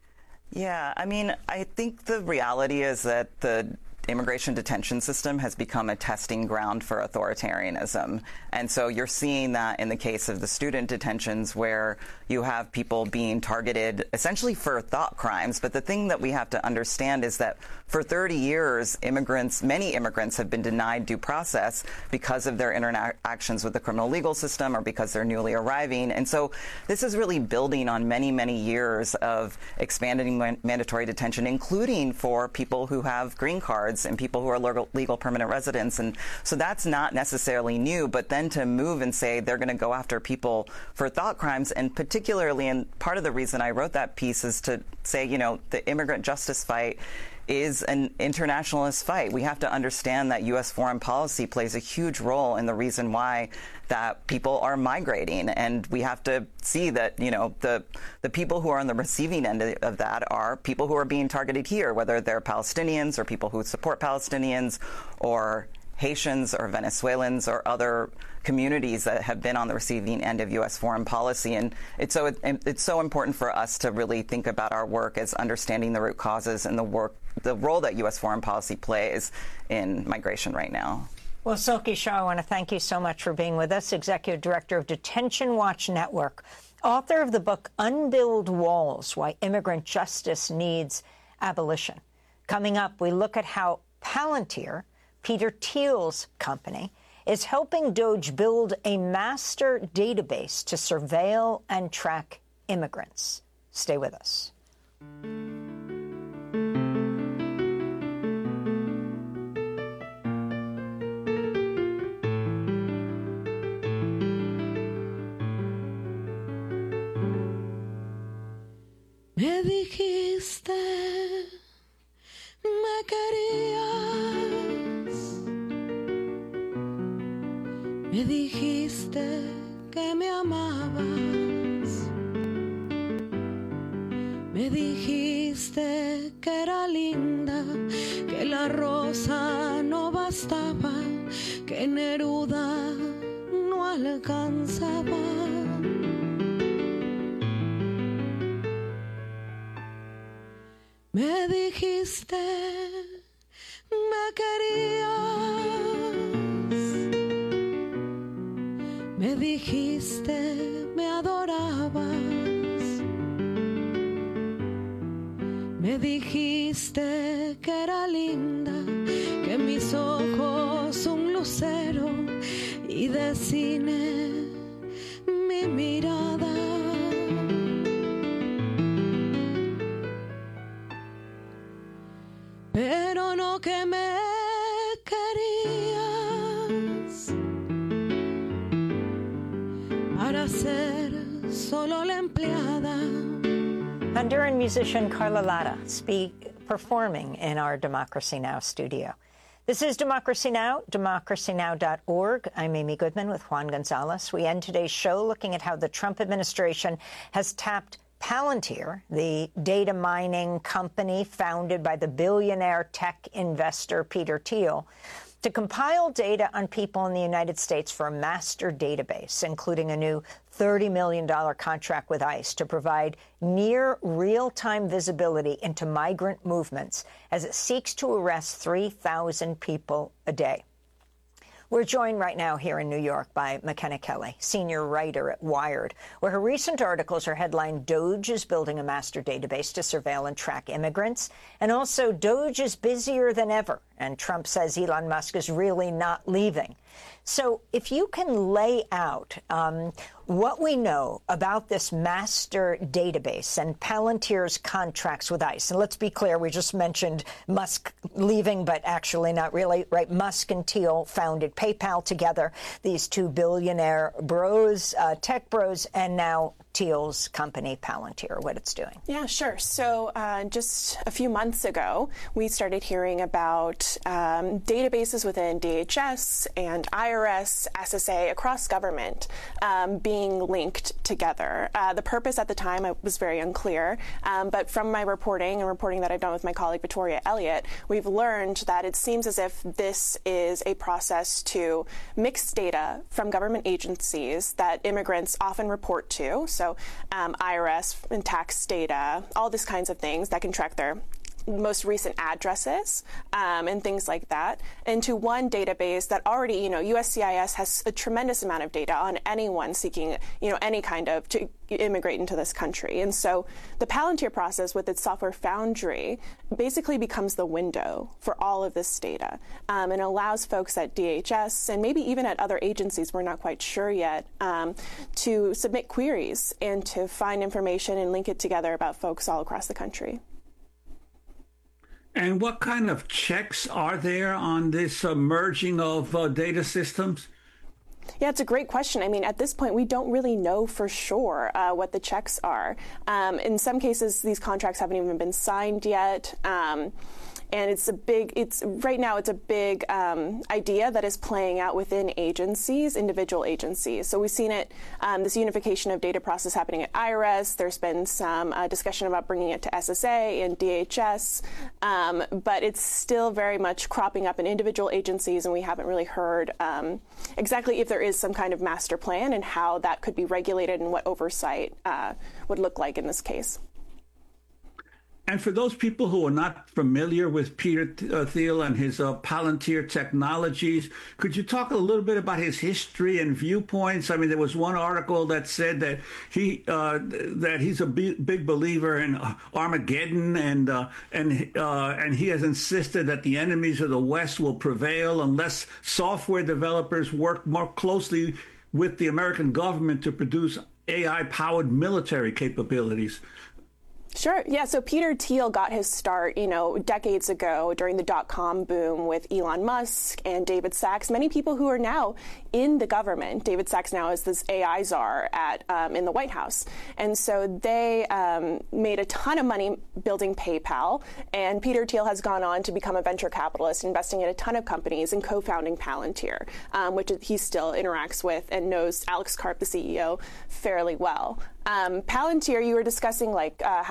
Yeah, I mean, I think the reality is that the immigration detention system has become a testing ground for authoritarianism. And so you're seeing that in the case of the student detentions where you have people being targeted essentially for thought crimes. But the thing that we have to understand is that for thirty years, immigrants, many immigrants have been denied due process because of their interactions with the criminal legal system or because they're newly arriving. And so this is really building on many, many years of expanding man- mandatory detention, including for people who have green cards and people who are legal, legal permanent residents. And so that's not necessarily new, but then to move and say they're going to go after people for thought crimes, and particularly, and part of the reason I wrote that piece is to say, you know, the immigrant justice fight is an internationalist fight. We have to understand that U S foreign policy plays a huge role in the reason why that people are migrating. And we have to see that, you know, the the people who are on the receiving end of that are people who are being targeted here, whether they're Palestinians or people who support Palestinians or Haitians or Venezuelans or other communities that have been on the receiving end of U S foreign policy. And it's so it's so important for us to really think about our work as understanding the root causes and the work, the role that U S foreign policy plays in migration right now. Well, Silke Shaw, I want to thank you so much for being with us, Executive Director of Detention Watch Network, author of the book Unbuild Walls, Why Immigrant Justice Needs Abolition. Coming up, we look at how Palantir, Peter Thiel's company, is helping DOGE build a master database to surveil and track immigrants. Stay with us. Me dijiste, me querías, me dijiste que me amabas, Me dijiste que era linda, que la rosa no bastaba, que Neruda no alcanzaba. Me dijiste, me querías. Me dijiste, me adorabas. Me dijiste que era linda, que mis ojos un lucero y de cine mi mirada. Pero no que me querías para ser solo la empleada. Honduran musician Carla Lara speak, performing in our Democracy Now! Studio. This is Democracy Now!, democracy now dot org. I'm Amy Goodman with Juan Gonzalez. We end today's show looking at how the Trump administration has tapped Palantir, the data mining company founded by the billionaire tech investor Peter Thiel, to compile data on people in the United States for a master database, including a new thirty million dollars contract with ICE to provide near real-time visibility into migrant movements as it seeks to arrest three thousand people a day. We're joined right now here in New York by McKenna Kelly, senior writer at Wired, where her recent articles are headlined, "Doge is building a master database to surveil and track immigrants," and also, "Doge is busier than ever," and Trump says Elon Musk is really not leaving. So if you can lay out um, what we know about this master database and Palantir's contracts with ICE, and let's be clear, we just mentioned Musk leaving, but actually not really, right? Musk and Thiel founded PayPal together, these two billionaire bros, uh, tech bros, and now Thiel's company, Palantir, what it's doing. Yeah, sure. So uh, just a few months ago, we started hearing about um, databases within D H S and I R S, S S A, across government um, being linked together. Uh, the purpose at the time was very unclear, um, but from my reporting and reporting that I've done with my colleague Victoria Elliott, we've learned that it seems as if this is a process to mix data from government agencies that immigrants often report to. So um, I R S and tax data, all these kinds of things that can track their most recent addresses um, and things like that into one database that already, you know, U S C I S has a tremendous amount of data on anyone seeking, you know, any kind of to immigrate into this country. And so the Palantir process with its software foundry basically becomes the window for all of this data um, and allows folks at D H S and maybe even at other agencies, we're not quite sure yet, um, to submit queries and to find information and link it together about folks all across the country. And what kind of checks are there on this uh, merging of uh, data systems? Yeah, it's a great question. I mean, at this point, we don't really know for sure uh, what the checks are. Um, in some cases, these contracts haven't even been signed yet. Um, And it's a big, it's right now, it's a big um, idea that is playing out within agencies, individual agencies. So we've seen it, um, this unification of data process happening at I R S. There's been some uh, discussion about bringing it to S S A and D H S, um, but it's still very much cropping up in individual agencies, and we haven't really heard um, exactly if there is some kind of master plan and how that could be regulated and what oversight uh, would look like in this case. And for those people who are not familiar with Peter Thiel and his uh, Palantir Technologies, could you talk a little bit about his history and viewpoints? I mean, there was one article that said that he uh, that he's a big, big believer in Armageddon, and uh, and uh, and he has insisted that the enemies of the West will prevail unless software developers work more closely with the American government to produce A I-powered military capabilities. Sure. Yeah. So Peter Thiel got his start, you know, decades ago during the dot-com boom with Elon Musk and David Sacks, many people who are now in the government. David Sacks now is this A I czar at um, in the White House. And so they um, made a ton of money building PayPal. And Peter Thiel has gone on to become a venture capitalist, investing in a ton of companies and co-founding Palantir, um, which he still interacts with and knows Alex Karp, the C E O, fairly well. Um, Palantir, you were discussing like uh, how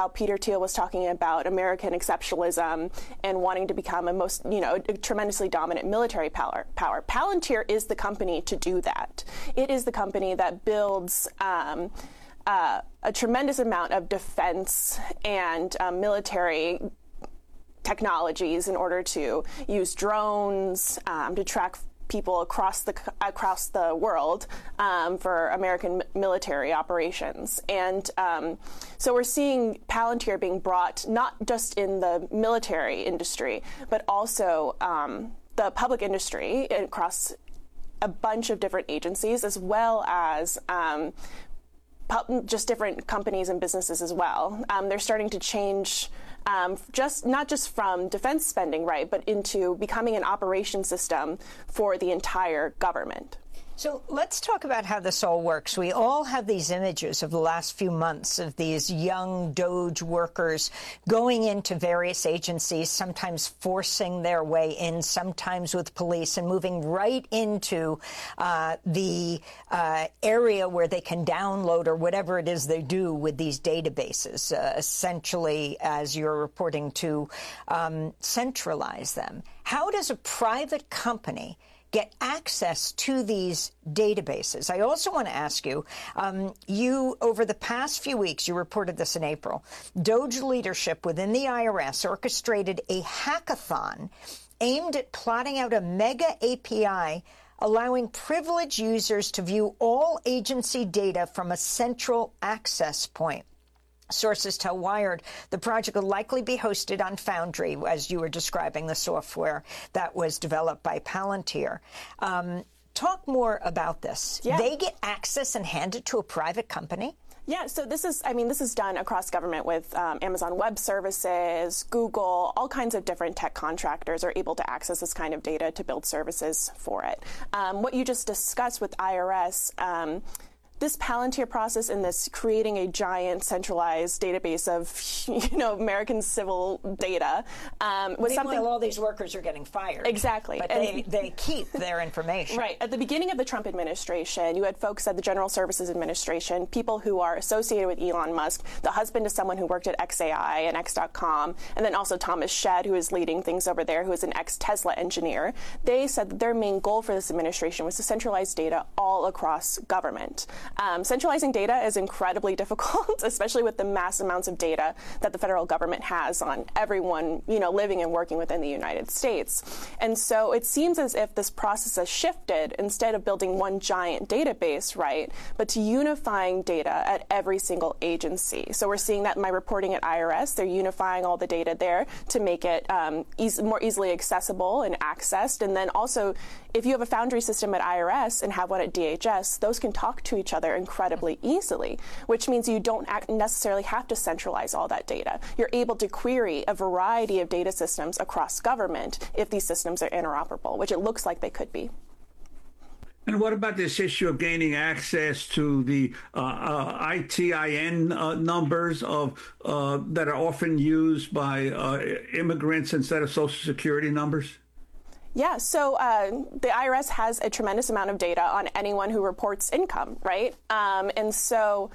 how Peter Thiel was talking about American exceptionalism and wanting to become a most, you know, a tremendously dominant military power. Power. Palantir is the company to do that. It is the company that builds um, uh, a tremendous amount of defense and um, military technologies in order to use drones um, to track people across the across the world um, for American military operations. And um, so we're seeing Palantir being brought not just in the military industry, but also um, the public industry across a bunch of different agencies, as well as um, just different companies and businesses as well. Um, they're starting to change Um, just not just from defense spending, right, but into becoming an operation system for the entire government. So let's talk about how this all works. We all have these images of the last few months of these young DOGE workers going into various agencies, sometimes forcing their way in, sometimes with police, and moving right into uh, the uh, area where they can download or whatever it is they do with these databases, uh, essentially, as you're reporting, to um, centralize them. How does a private company get access to these databases? I also want to ask you, um, you, over the past few weeks, you reported this in April, DOGE leadership within the I R S orchestrated a hackathon aimed at plotting out a mega A P I allowing privileged users to view all agency data from a central access point. Sources tell Wired the project will likely be hosted on Foundry, as you were describing, the software that was developed by Palantir. Um, talk more about this. Yeah. They get access and hand it to a private company? Yeah, so this is, I mean, this is done across government with um, Amazon Web Services, Google, all kinds of different tech contractors are able to access this kind of data to build services for it. Um, what you just discussed with I R S, um, this Palantir process and this creating a giant centralized database of, you know, American civil data um, was Meanwhile, something. all these workers are getting fired. Exactly. But and they, they keep their information. Right. At the beginning of the Trump administration, you had folks at the General Services Administration, people who are associated with Elon Musk, the husband of someone who worked at X A I and X dot com, and then also Thomas Shedd, who is leading things over there, who is an ex-Tesla engineer. They said that their main goal for this administration was to centralize data all across government. Um, centralizing data is incredibly difficult, especially with the mass amounts of data that the federal government has on everyone, you know, living and working within the United States. And so it seems as if this process has shifted, instead of building one giant database, right, but to unifying data at every single agency. So we're seeing that in my reporting at I R S. They're unifying all the data there to make it um, easy, more easily accessible and accessed. And then also, if you have a Foundry system at I R S and have one at D H S, those can talk to each other incredibly easily, which means you don't act necessarily have to centralize all that data. You're able to query a variety of data systems across government if these systems are interoperable, which it looks like they could be. And what about this issue of gaining access to the uh, uh, I T I N uh, numbers of uh, that are often used by uh, immigrants instead of Social Security numbers? Yeah, so uh, the I R S has a tremendous amount of data on anyone who reports income, right? Um, and so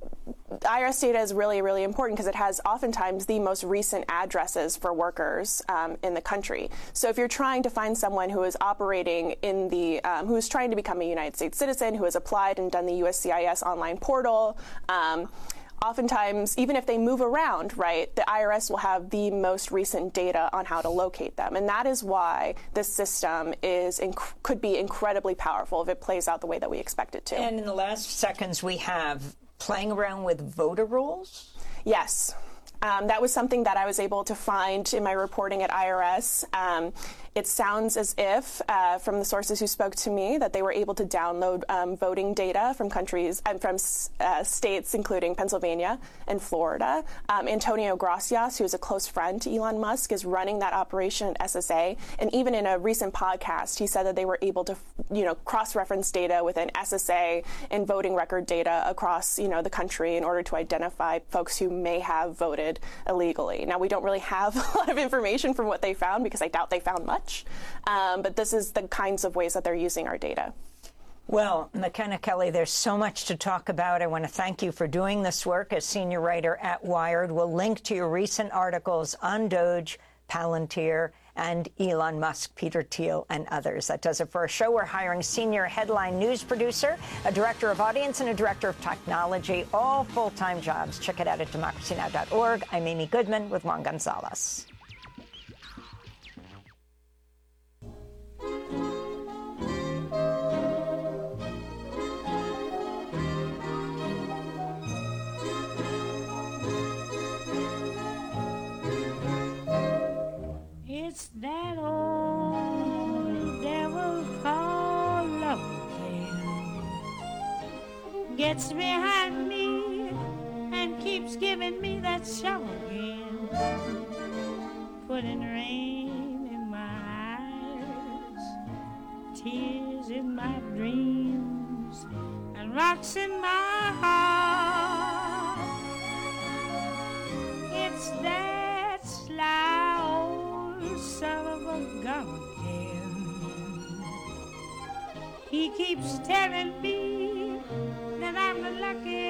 I R S data is really, really important because it has oftentimes the most recent addresses for workers um, in the country. So if you're trying to find someone who is operating in the, um, who is trying to become a United States citizen, who has applied and done the U S C I S online portal, um, oftentimes, even if they move around, right, the I R S will have the most recent data on how to locate them. And that is why this system is inc- could be incredibly powerful if it plays out the way that we expect it to. And in the last seconds we have, playing around with voter rolls? Yes. Um, that was something that I was able to find in my reporting at I R S. Um, it sounds as if, uh, from the sources who spoke to me, that they were able to download um, voting data from countries and from uh, states including Pennsylvania and Florida. Um, Antonio Gracias, who is a close friend to Elon Musk, is running that operation at S S A. And even in a recent podcast, he said that they were able to, you know, cross-reference data within S S A and voting record data across, you know, the country in order to identify folks who may have voted illegally. Now, we don't really have a lot of information from what they found because I doubt they found much, um, but this is the kinds of ways that they're using our data. Well, McKenna Kelly, there's so much to talk about. I want to thank you for doing this work as senior writer at Wired. We'll link to your recent articles on Doge, Palantir, and Elon Musk, Peter Thiel, and others. That does it for our show. We're hiring senior headline news producer, a director of audience, and a director of technology, all full-time jobs. Check it out at democracy now dot org. I'm Amy Goodman with Juan Gonzalez. It's that old devil called love again. Gets behind me and keeps giving me that show again. Putting rain in my eyes, tears in my dreams, and rocks in my heart. It's that sly old son of a gun again. He keeps telling me that I'm the lucky